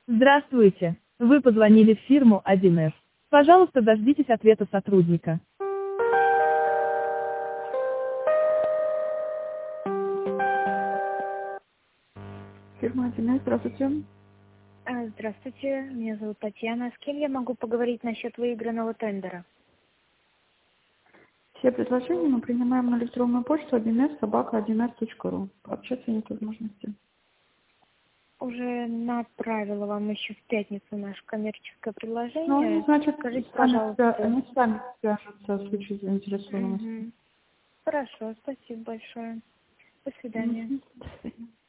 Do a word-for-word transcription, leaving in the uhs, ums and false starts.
Здравствуйте. Вы позвонили в фирму один эс. Пожалуйста, дождитесь ответа сотрудника. Фирма один эс, здравствуйте. А, Здравствуйте, меня зовут Татьяна. С кем я могу поговорить насчет выигранного тендера? Все предложения мы принимаем на электронную почту один эс собака один эс точка ру. Пообщаться нет возможности. Уже направила вам еще в пятницу наше коммерческое предложение. Ну, они, значит, Скажите, сами пожалуйста. свя- они сами свяжутся в случае заинтересованности. Мгм. Хорошо, спасибо большое. До свидания. Мгм. До свидания.